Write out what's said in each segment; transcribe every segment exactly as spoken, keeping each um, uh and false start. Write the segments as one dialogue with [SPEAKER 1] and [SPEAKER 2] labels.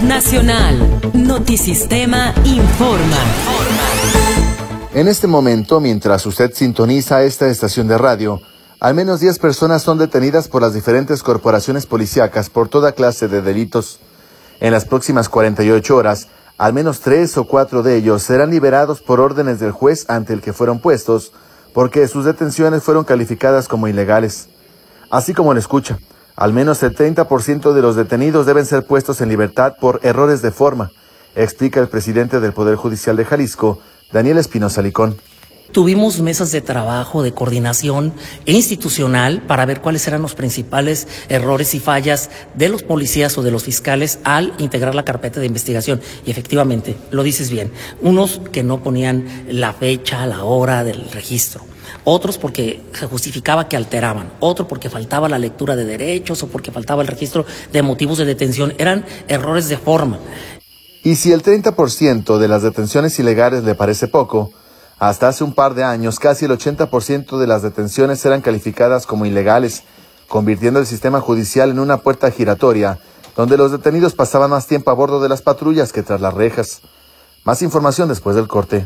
[SPEAKER 1] Nacional. Notisistema informa.
[SPEAKER 2] En este momento, mientras usted sintoniza esta estación de radio, al menos diez personas son detenidas por las diferentes corporaciones policíacas por toda clase de delitos. En las próximas cuarenta y ocho horas, al menos tres o cuatro de ellos serán liberados por órdenes del juez ante el que fueron puestos, porque sus detenciones fueron calificadas como ilegales. Así como lo escucha, al menos el treinta por ciento de los detenidos deben ser puestos en libertad por errores de forma, explica el presidente del Poder Judicial de Jalisco, Daniel Espinosa Licón.
[SPEAKER 3] Tuvimos mesas de trabajo, de coordinación institucional para ver cuáles eran los principales errores y fallas de los policías o de los fiscales al integrar la carpeta de investigación. Y efectivamente, lo dices bien, unos que no ponían la fecha, la hora del registro. Otros porque se justificaba que alteraban, otro porque faltaba la lectura de derechos o porque faltaba el registro de motivos de detención. Eran errores de forma.
[SPEAKER 2] Y si el treinta por ciento de las detenciones ilegales le parece poco, hasta hace un par de años casi el ochenta por ciento de las detenciones eran calificadas como ilegales, convirtiendo el sistema judicial en una puerta giratoria, donde los detenidos pasaban más tiempo a bordo de las patrullas que tras las rejas. Más información después del corte.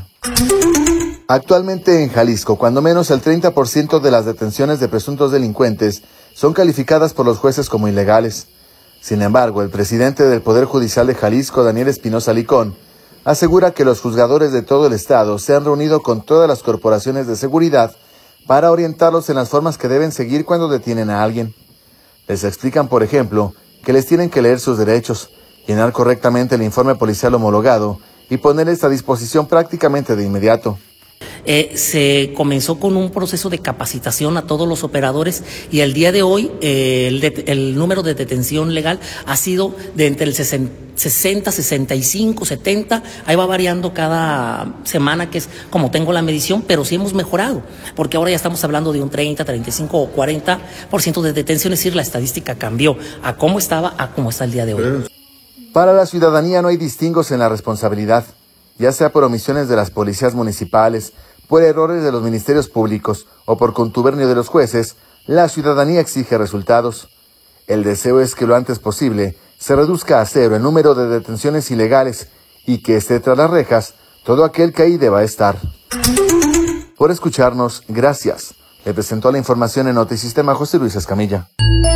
[SPEAKER 2] Actualmente en Jalisco, cuando menos el treinta por ciento de las detenciones de presuntos delincuentes son calificadas por los jueces como ilegales. Sin embargo, el presidente del Poder Judicial de Jalisco, Daniel Espinosa Licón, asegura que los juzgadores de todo el estado se han reunido con todas las corporaciones de seguridad para orientarlos en las formas que deben seguir cuando detienen a alguien. Les explican, por ejemplo, que les tienen que leer sus derechos, llenar correctamente el informe policial homologado y ponerles a disposición prácticamente de inmediato.
[SPEAKER 3] Eh, se comenzó con un proceso de capacitación a todos los operadores y al día de hoy eh, el, de, el número de detención legal ha sido de entre el sesenta, sesenta y cinco, setenta, ahí va variando cada semana, que es como tengo la medición, pero sí hemos mejorado, porque ahora ya estamos hablando de un treinta, treinta y cinco o cuarenta por ciento de detención, es decir, la estadística cambió a cómo estaba a cómo está el día de hoy.
[SPEAKER 2] Para la ciudadanía no hay distingos en la responsabilidad, ya sea por omisiones de las policías municipales, por errores de los ministerios públicos o por contubernio de los jueces. La ciudadanía exige resultados. El deseo es que lo antes posible se reduzca a cero el número de detenciones ilegales y que esté tras las rejas todo aquel que ahí deba estar. Por escucharnos, gracias. Le presentó la información en Notisistema José Luis Escamilla.